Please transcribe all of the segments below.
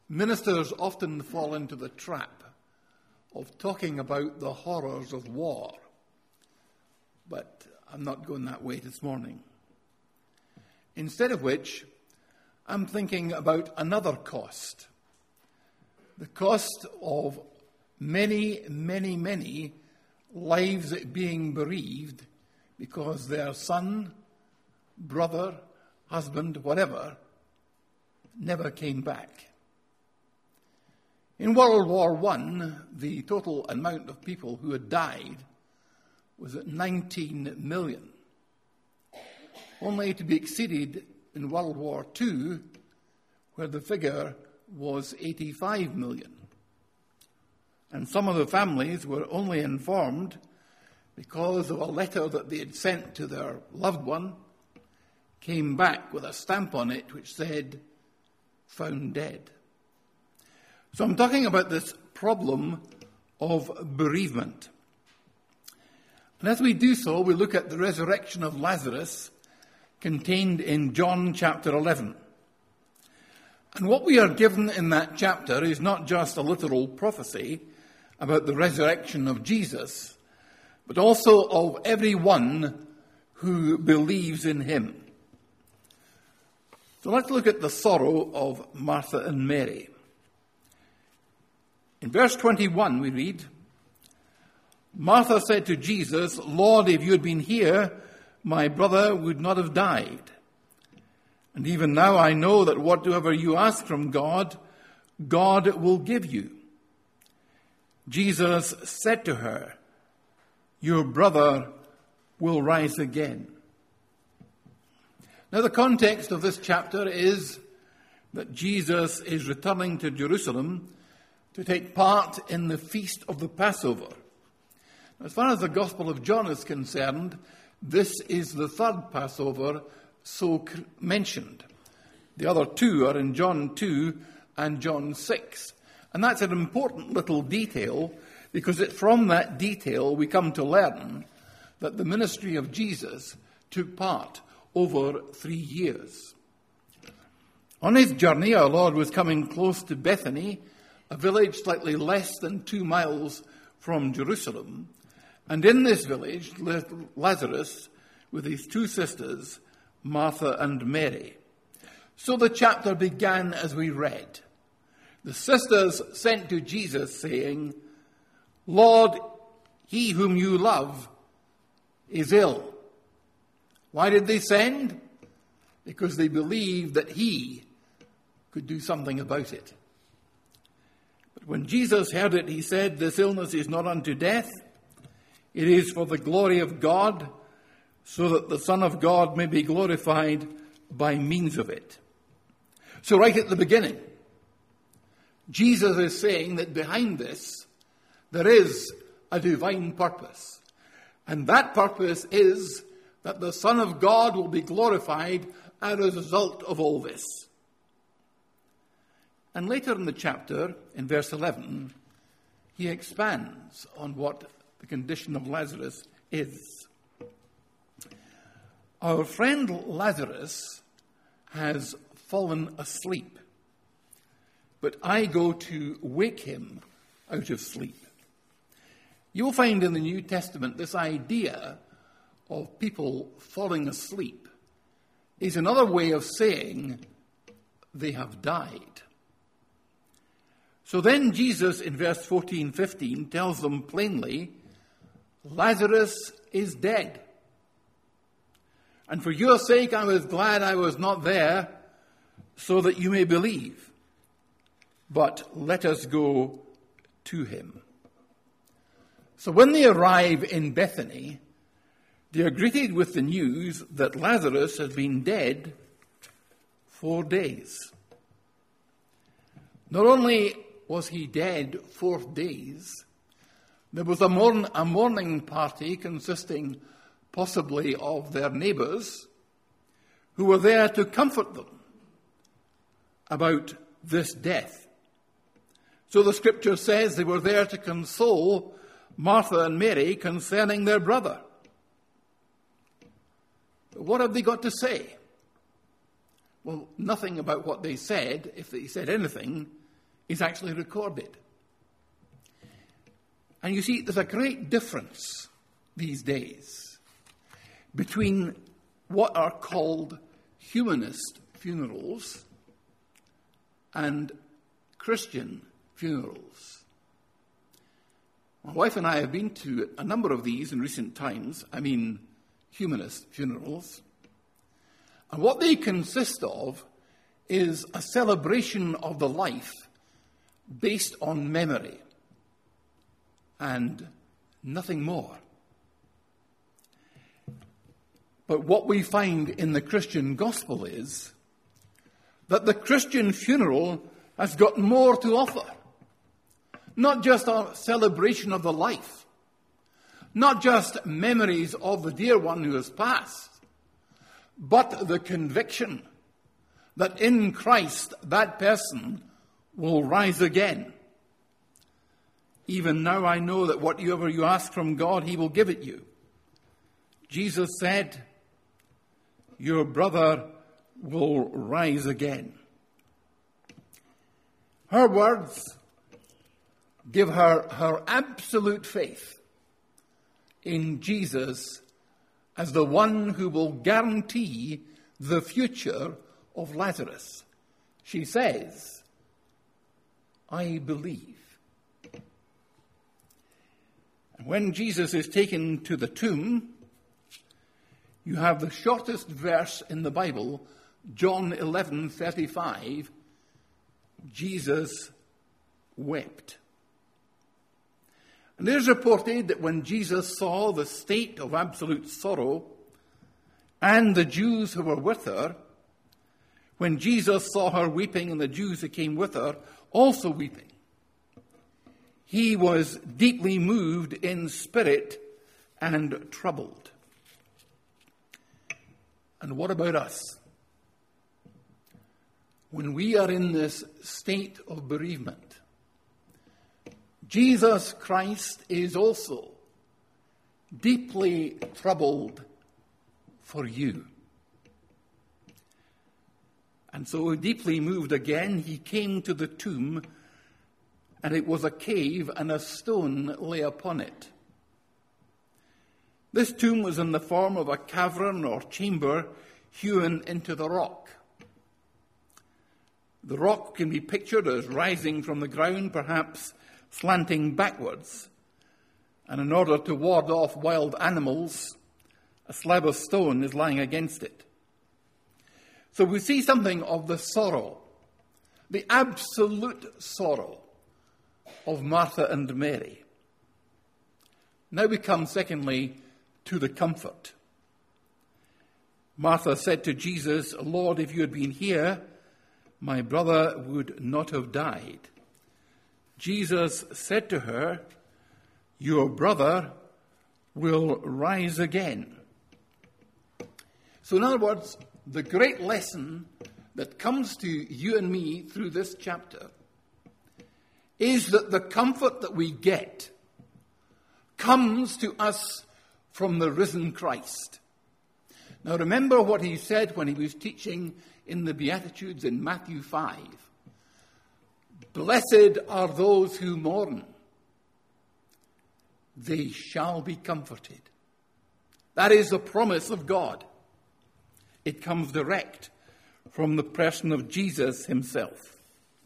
Ministers often fall into the trap of talking about the horrors of war, but I'm not going that way this morning. Instead of which, I'm thinking about another cost. The cost of many, many, many lives being bereaved because their son, brother, husband, whatever, never came back. In World War I, the total amount of people who had died was at 19 million, only to be exceeded in World War II, where the figure was 85 million. And some of the families were only informed because of a letter that they had sent to their loved one, came back with a stamp on it which said, "Found dead." So I'm talking about this problem of bereavement. And as we do so, we look at the resurrection of Lazarus contained in John chapter 11. And what we are given in that chapter is not just a literal prophecy about the resurrection of Jesus, but also of everyone who believes in him. So let's look at the sorrow of Martha and Mary. In verse 21 we read, Martha said to Jesus, "Lord, if you had been here, my brother would not have died. And even now I know that whatever you ask from God, God will give you." Jesus said to her, "Your brother will rise again." Now the context of this chapter is that Jesus is returning to Jerusalem to take part in the feast of the Passover. As far as the Gospel of John is concerned, this is the third Passover so mentioned. The other two are in John 2 and John 6. And that's an important little detail, because it's from that detail we come to learn that the ministry of Jesus took part over 3 years. On his journey, our Lord was coming close to Bethany, a village slightly less than 2 miles from Jerusalem. And in this village lived Lazarus with his 2 sisters, Martha and Mary. So the chapter began as we read. The sisters sent to Jesus saying, "Lord, he whom you love is ill." Why did they send? Because they believed that he could do something about it. But when Jesus heard it, he said, "This illness is not unto death. It is for the glory of God, so that the Son of God may be glorified by means of it." So right at the beginning, Jesus is saying that behind this, there is a divine purpose. And that purpose is that the Son of God will be glorified as a result of all this. And later in the chapter, in verse 11, he expands on what the condition of Lazarus is. Our friend Lazarus has fallen asleep, but I go to wake him out of sleep. You'll find in the New Testament this idea of people falling asleep is another way of saying they have died. So then Jesus in verse 14-15 tells them plainly, "Lazarus is dead. And for your sake I was glad I was not there, so that you may believe. But let us go to him." So when they arrive in Bethany, they are greeted with the news that Lazarus has been dead 4 days. Not only was he dead 4 days, there was a mourning party consisting possibly of their neighbours who were there to comfort them about this death. So the scripture says they were there to console Martha and Mary concerning their brother. But what have they got to say? Well, nothing about what they said, if they said anything, is actually recorded. And you see, there's a great difference these days between what are called humanist funerals and Christian funerals. My wife and I have been to a number of these in recent times, humanist funerals. And what they consist of is a celebration of the life based on memory and nothing more. But what we find in the Christian gospel is that the Christian funeral has got more to offer. Not just a celebration of the life, not just memories of the dear one who has passed, but the conviction that in Christ that person will rise again. Even now I know that whatever you ask from God, he will give it you. Jesus said, your brother will rise again. Her words give her absolute faith in Jesus as the one who will guarantee the future of Lazarus. She says, I believe. And when Jesus is taken to the tomb, you have the shortest verse in the Bible, John 11:35. Jesus wept. And it is reported that when Jesus saw the state of absolute sorrow and the Jews who were with her, when Jesus saw her weeping and the Jews who came with her also weeping, he was deeply moved in spirit and troubled. And what about us? When we are in this state of bereavement, Jesus Christ is also deeply troubled for you. And so deeply moved again, he came to the tomb, and it was a cave, and a stone lay upon it. This tomb was in the form of a cavern or chamber hewn into the rock. The rock can be pictured as rising from the ground, perhaps slanting backwards. And in order to ward off wild animals, a slab of stone is lying against it. So we see something of the sorrow, the absolute sorrow of Martha and Mary. Now we come, secondly, to the comfort. Martha said to Jesus, Lord, if you had been here, my brother would not have died. Jesus said to her, your brother will rise again. So in other words, the great lesson that comes to you and me through this chapter is that the comfort that we get comes to us from the risen Christ. Now remember what he said when he was teaching in the Beatitudes in Matthew 5. Blessed are those who mourn. They shall be comforted. That is the promise of God. It comes direct from the person of Jesus himself.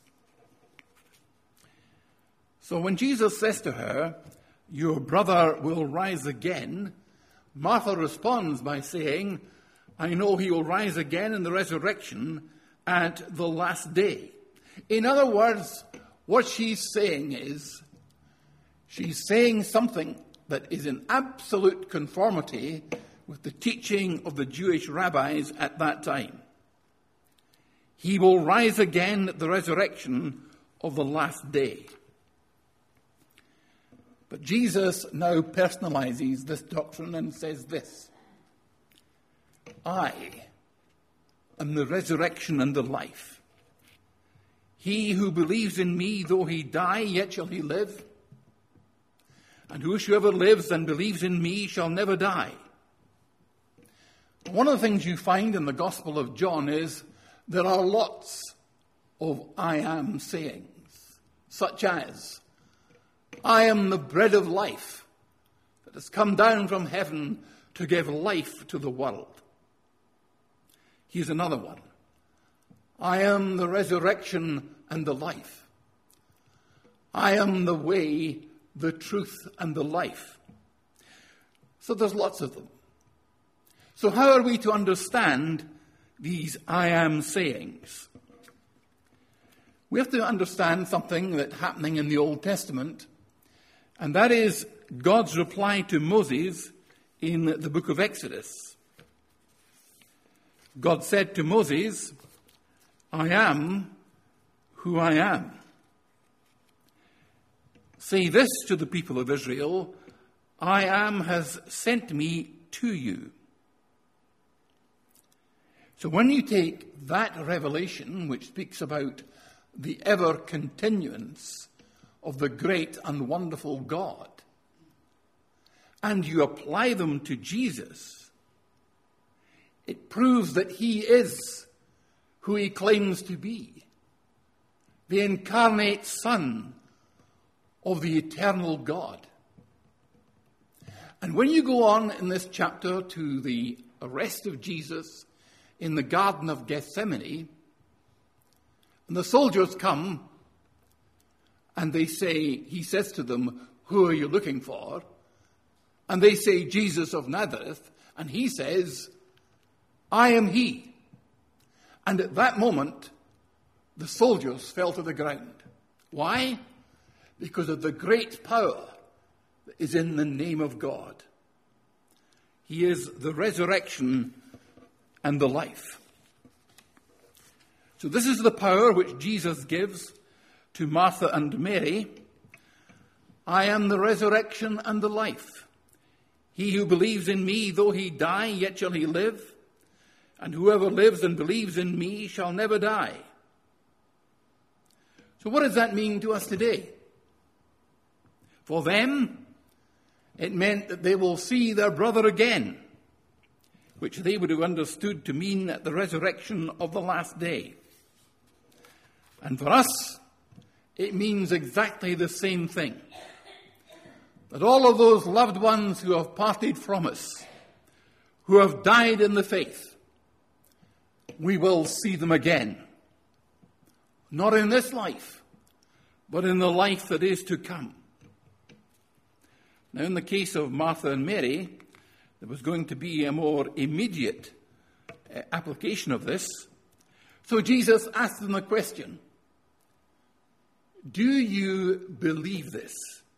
So when Jesus says to her, your brother will rise again, Martha responds by saying, I know he will rise again in the resurrection at the last day. In other words, what she's saying is, she's saying something that is in absolute conformity with the teaching of the Jewish rabbis at that time. He will rise again at the resurrection of the last day. But Jesus now personalizes this doctrine and says this: I am the resurrection and the life. He who believes in me, though he die, yet shall he live. And whosoever lives and believes in me shall never die. One of the things you find in the Gospel of John is there are lots of I am sayings. such as, I am the bread of life that has come down from heaven to give life to the world. Here's another one. I am the resurrection and the life. I am the way, the truth, and the life. So there's lots of them. So how are we to understand these I am sayings? We have to understand something that's happening in the Old Testament, and that is God's reply to Moses in the book of Exodus. God said to Moses, I am who I am. Say this to the people of Israel, I am has sent me to you. So when you take that revelation, which speaks about the ever continuance of the great and wonderful God, and you apply them to Jesus, it proves that he is who he claims to be, the incarnate Son of the eternal God. And when you go on in this chapter to the arrest of Jesus in the Garden of Gethsemane, and the soldiers come and they say, he says to them, who are you looking for? And they say, Jesus of Nazareth. And he says, I am he. And at that moment, the soldiers fell to the ground. Why? Because of the great power that is in the name of God. He is the resurrection and the life. So this is the power which Jesus gives to Martha and Mary. I am the resurrection and the life. He who believes in me, though he die, yet shall he live. And whoever lives and believes in me shall never die. So what does that mean to us today? For them, it meant that they will see their brother again, which they would have understood to mean at the resurrection of the last day. And for us, it means exactly the same thing. That all of those loved ones who have parted from us, who have died in the faith, we will see them again. Not in this life, but in the life that is to come. Now, in the case of Martha and Mary, there was going to be a more immediate application of this. So Jesus asked them a question. Do you believe this?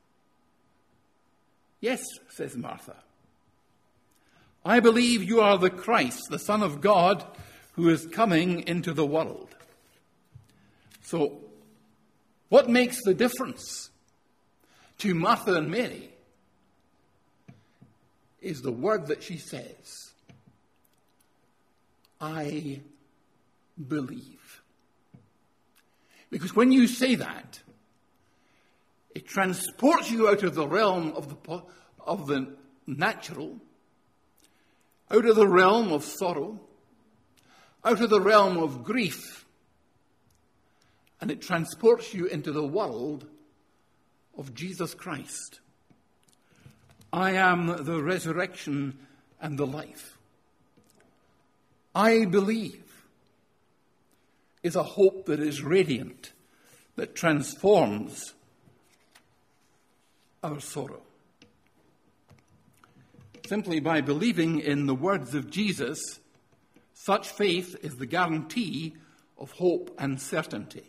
Yes, says Martha. I believe you are the Christ, the Son of God, who is coming into the world. So, what makes the difference to Martha and Mary is the word that she says, I believe. Because when you say that, it transports you out of the realm of the natural, out of the realm of sorrow, out of the realm of grief, and it transports you into the world of Jesus Christ. I am the resurrection and the life. I believe is a hope that is radiant, that transforms our sorrow. Simply by believing in the words of Jesus, such faith is the guarantee of hope and certainty.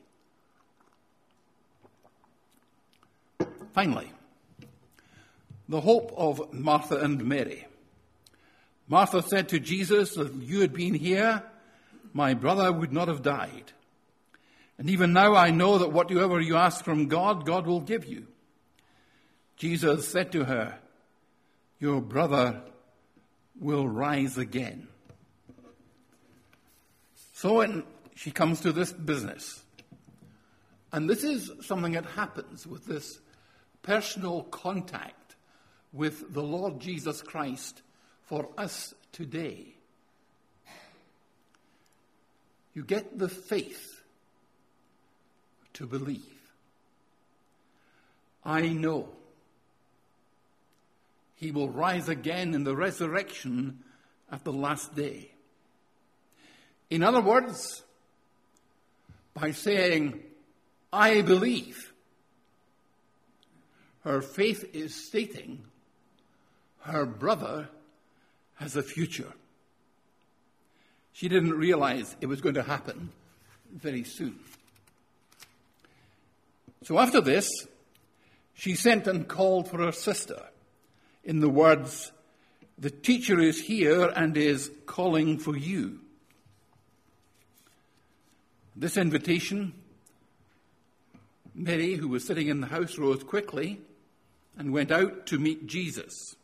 Finally, the hope of Martha and Mary. Martha said to Jesus, if you had been here, my brother would not have died. And even now I know that whatever you ask from God, God will give you. Jesus said to her, your brother will rise again. So she comes to this business. And this is something that happens with this personal contact with the Lord Jesus Christ for us today. You get the faith to believe. I know he will rise again in the resurrection at the last day. In other words, by saying, I believe, her faith is stating her brother has a future. She didn't realize it was going to happen very soon. So after this, she sent and called for her sister in the words, the teacher is here and is calling for you. This invitation, Mary, who was sitting in the house, rose quickly and went out to meet Jesus.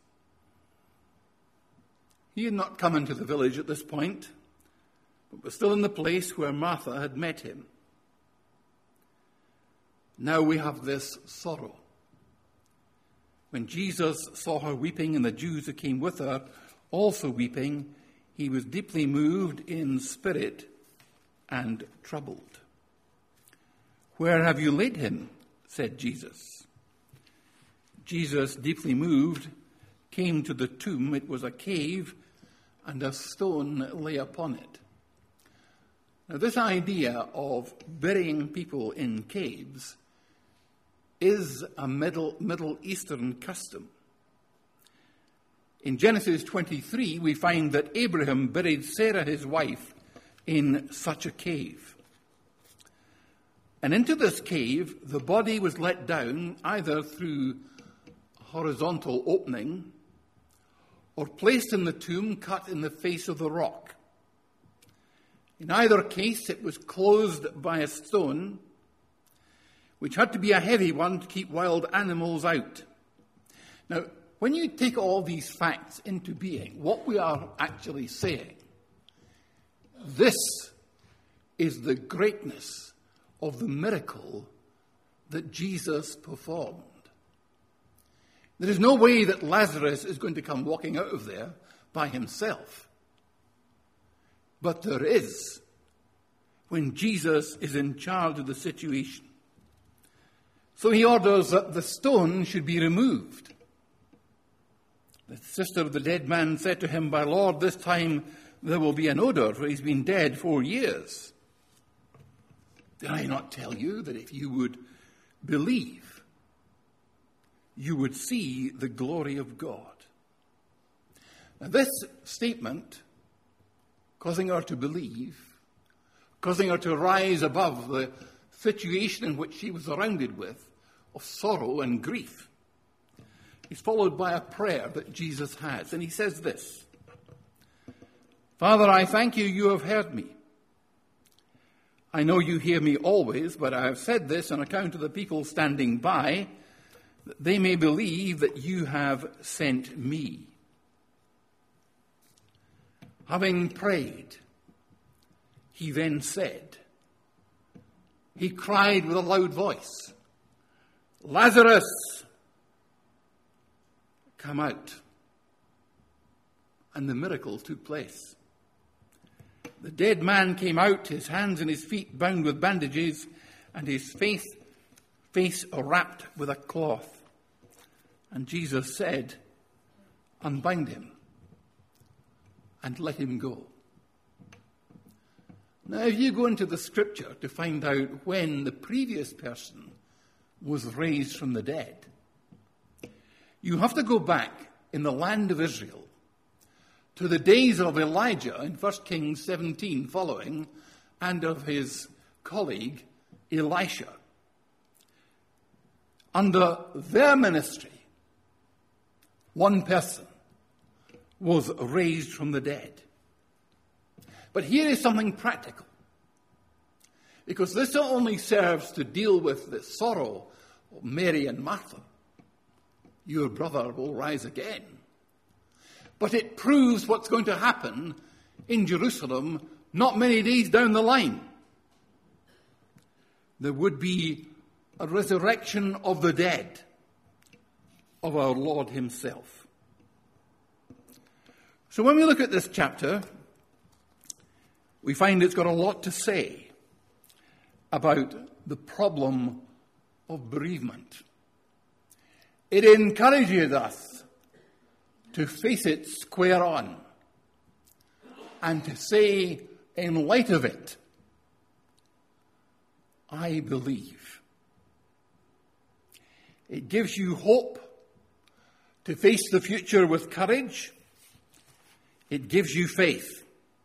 He had not come into the village at this point, but was still in the place where Martha had met him. Now we have this sorrow. When Jesus saw her weeping and the Jews who came with her also weeping, he was deeply moved in spirit and troubled. Where have you laid him? Said Jesus. Jesus, deeply moved, came to the tomb. It was a cave, and a stone lay upon it. Now, this idea of burying people in caves is a Middle Eastern custom. In Genesis 23, we find that Abraham buried Sarah, his wife, in such a cave. And into this cave, the body was let down either through a horizontal opening or placed in the tomb cut in the face of the rock. In either case, it was closed by a stone, which had to be a heavy one to keep wild animals out. Now, when you take all these facts into being, what we are actually saying, this is the greatness of the miracle that Jesus performed. There is no way that Lazarus is going to come walking out of there by himself. But there is when Jesus is in charge of the situation. So he orders that the stone should be removed. The sister of the dead man said to him, "My Lord, this time there will be an odor, for he's been dead 4 years." Did I not tell you that if you would believe, you would see the glory of God? Now, this statement, causing her to believe, causing her to rise above the situation in which she was surrounded with, of sorrow and grief, is followed by a prayer that Jesus has. And he says this, "Father, I thank you, you have heard me. I know you hear me always, but I have said this on account of the people standing by, that they may believe that you have sent me." Having prayed, he then said, he cried with a loud voice, "Lazarus, come out." And the miracle took place. The dead man came out, his hands and his feet bound with bandages, and his face wrapped with a cloth. And Jesus said, "Unbind him and let him go." Now, if you go into the scripture to find out when the previous person was raised from the dead, you have to go back in the land of Israel to the days of Elijah in 1 Kings 17 following, and of his colleague Elisha. Under their ministry, one person was raised from the dead. But here is something practical, because this not only serves to deal with the sorrow of Mary and Martha, your brother will rise again, but it proves what's going to happen in Jerusalem not many days down the line. There would be a resurrection of the dead of our Lord himself. So when we look at this chapter, we find it's got a lot to say about the problem of bereavement. It encourages us to face it square on and to say, in light of it, I believe. It gives you hope to face the future with courage. It gives you faith.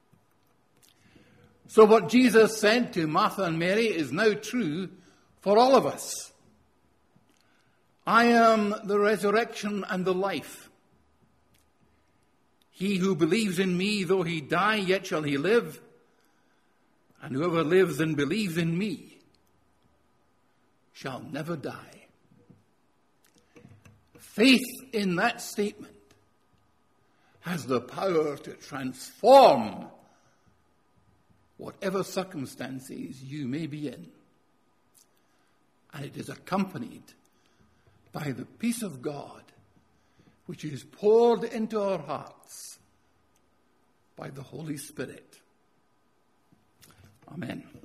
So what Jesus said to Martha and Mary is now true for all of us. I am the resurrection and the life. He who believes in me, though he die, yet shall he live. And whoever lives and believes in me shall never die. Faith in that statement has the power to transform whatever circumstances you may be in. And it is accompanied by the peace of God, which is poured into our hearts by the Holy Spirit. Amen.